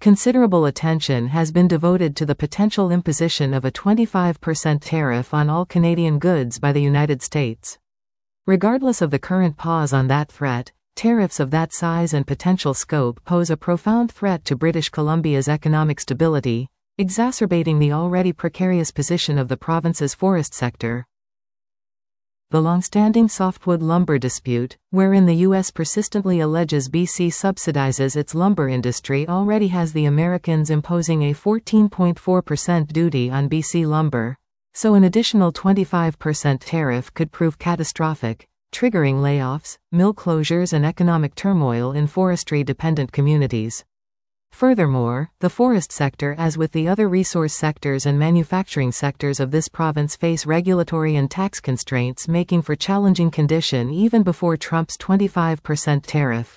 Considerable attention has been devoted to the potential imposition of a 25% tariff on all Canadian goods by the United States. Regardless of the current pause on that threat, tariffs of that size and potential scope pose a profound threat to British Columbia's economic stability, exacerbating the already precarious position of the province's forest sector. The long-standing softwood lumber dispute, wherein the U.S. persistently alleges BC subsidizes its lumber industry, already has the Americans imposing a 14.4% duty on BC lumber, so an additional 25% tariff could prove catastrophic, triggering layoffs, mill closures and economic turmoil in forestry-dependent communities. Furthermore, the forest sector, as with the other resource sectors and manufacturing sectors of this province, face regulatory and tax constraints, making for challenging condition even before Trump's 25% tariff.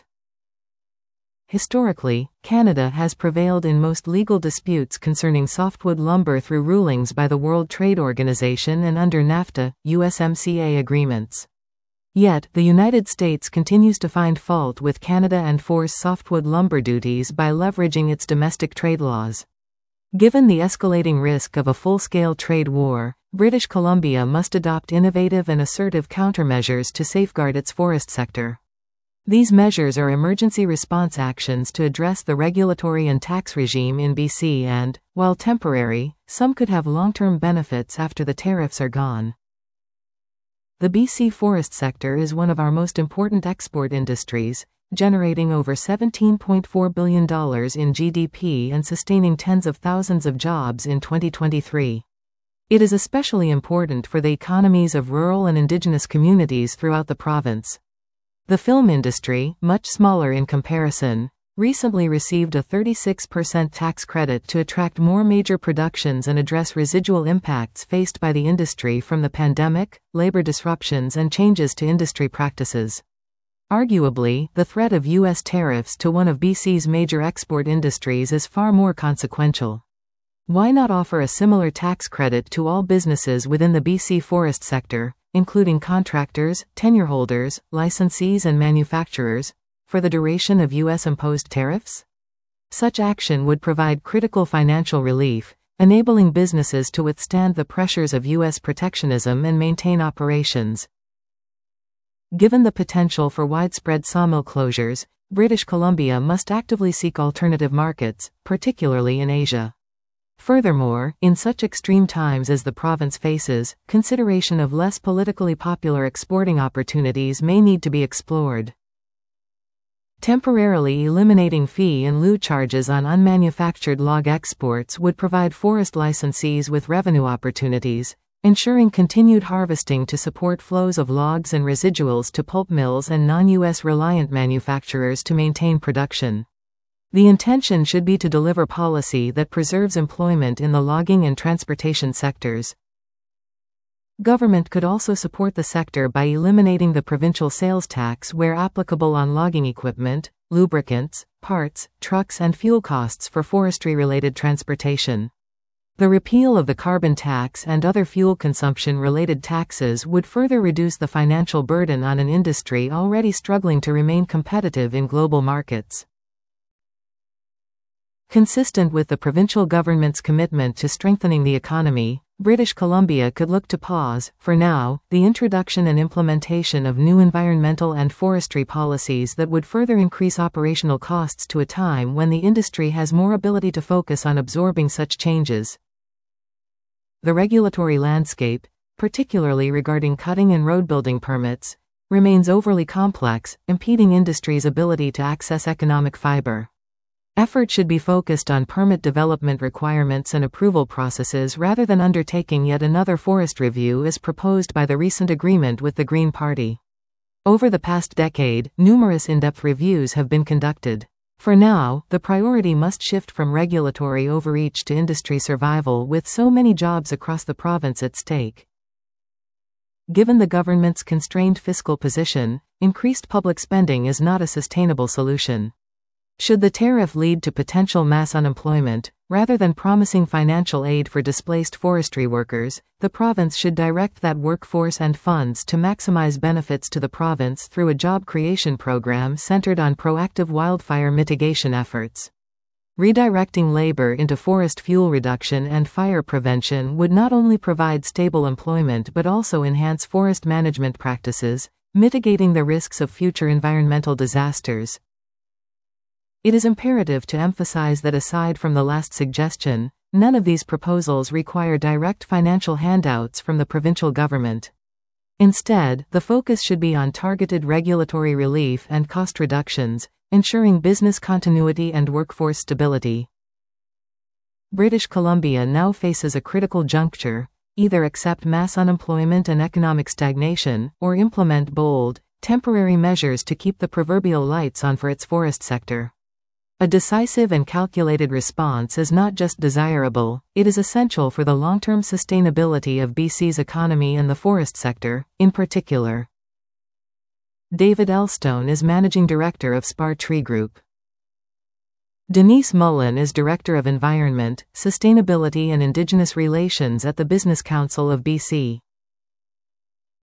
Historically, Canada has prevailed in most legal disputes concerning softwood lumber through rulings by the World Trade Organization and under NAFTA, USMCA agreements. Yet, the United States continues to find fault with Canada and force softwood lumber duties by leveraging its domestic trade laws. Given the escalating risk of a full-scale trade war, British Columbia must adopt innovative and assertive countermeasures to safeguard its forest sector. These measures are emergency response actions to address the regulatory and tax regime in BC and, while temporary, some could have long-term benefits after the tariffs are gone. The BC forest sector is one of our most important export industries, generating over $17.4 billion in GDP and sustaining tens of thousands of jobs in 2023. It is especially important for the economies of rural and Indigenous communities throughout the province. The film industry, much smaller in comparison, recently received a 36% tax credit to attract more major productions and address residual impacts faced by the industry from the pandemic, labor disruptions and changes to industry practices. Arguably, the threat of U.S. tariffs to one of BC's major export industries is far more consequential. Why not offer a similar tax credit to all businesses within the BC forest sector, including contractors, tenure holders, licensees and manufacturers, for the duration of U.S.-imposed tariffs? Such action would provide critical financial relief, enabling businesses to withstand the pressures of U.S. protectionism and maintain operations. Given the potential for widespread sawmill closures, British Columbia must actively seek alternative markets, particularly in Asia. Furthermore, in such extreme times as the province faces, consideration of less politically popular exporting opportunities may need to be explored. Temporarily eliminating fee-in-lieu charges on unmanufactured log exports would provide forest licensees with revenue opportunities, ensuring continued harvesting to support flows of logs and residuals to pulp mills and non-U.S. reliant manufacturers to maintain production. The intention should be to deliver policy that preserves employment in the logging and transportation sectors. Government could also support the sector by eliminating the provincial sales tax where applicable on logging equipment, lubricants, parts, trucks and fuel costs for forestry-related transportation. The repeal of the carbon tax and other fuel consumption-related taxes would further reduce the financial burden on an industry already struggling to remain competitive in global markets. Consistent with the provincial government's commitment to strengthening the economy, British Columbia could look to pause, for now, the introduction and implementation of new environmental and forestry policies that would further increase operational costs to a time when the industry has more ability to focus on absorbing such changes. The regulatory landscape, particularly regarding cutting and road building permits, remains overly complex, impeding industry's ability to access economic fiber. Effort should be focused on permit development requirements and approval processes rather than undertaking yet another forest review as proposed by the recent agreement with the Green Party. Over the past decade, numerous in-depth reviews have been conducted. For now, the priority must shift from regulatory overreach to industry survival with so many jobs across the province at stake. Given the government's constrained fiscal position, increased public spending is not a sustainable solution. Should the tariff lead to potential mass unemployment, rather than promising financial aid for displaced forestry workers, the province should direct that workforce and funds to maximize benefits to the province through a job creation program centered on proactive wildfire mitigation efforts. Redirecting labor into forest fuel reduction and fire prevention would not only provide stable employment but also enhance forest management practices, mitigating the risks of future environmental disasters. It is imperative to emphasize that aside from the last suggestion, none of these proposals require direct financial handouts from the provincial government. Instead, the focus should be on targeted regulatory relief and cost reductions, ensuring business continuity and workforce stability. British Columbia now faces a critical juncture: either accept mass unemployment and economic stagnation, or implement bold, temporary measures to keep the proverbial lights on for its forest sector. A decisive and calculated response is not just desirable, it is essential for the long-term sustainability of BC's economy and the forest sector, in particular. David Elstone is Managing Director of Spar Tree Group. Denise Mullen is Director of Environment, Sustainability and Indigenous Relations at the Business Council of BC.